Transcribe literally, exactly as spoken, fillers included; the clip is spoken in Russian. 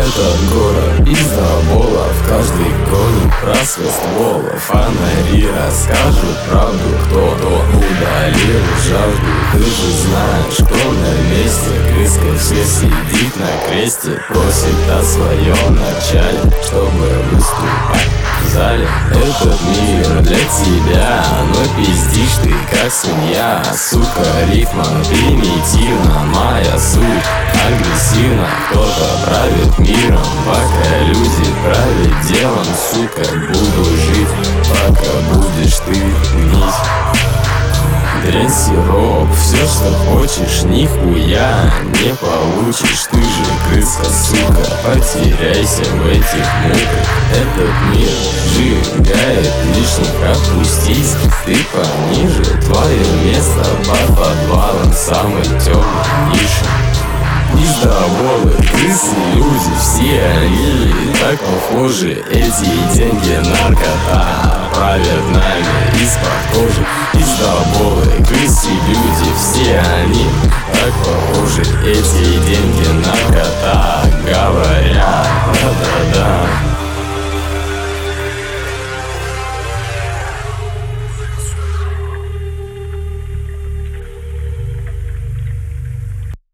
этот город пиздоболов. Каждый гонит просвет стволов. Фонари расскажут правду, кто-то удалил жажду. Ты же знаешь, кто на месте. Крыска все сидит на кресте, просит о своем начале, чтобы выступать в зале. Этот мир для тебя, но пиздишь ты как свинья. Сука, рифма примитивна, моя суть агрессивна. Кто-то правит миром, пока люди правят делом. Сука, буду жить, пока будешь ты гнить. Дрянь, сироп, все, что хочешь, нихуя не получишь. Ты же крыса, сука, потеряйся в этих муках. Этот мир сжигает, лишних опустись. Ты пониже, твое место под подвалом самой темной ниши. Пиздоболы, крысы, люди, все они так похожи. Эти деньги наркота правят нами из-под кожи. Пиздоболы, крысы, люди, все они так похожи. Эти деньги наркота говорят.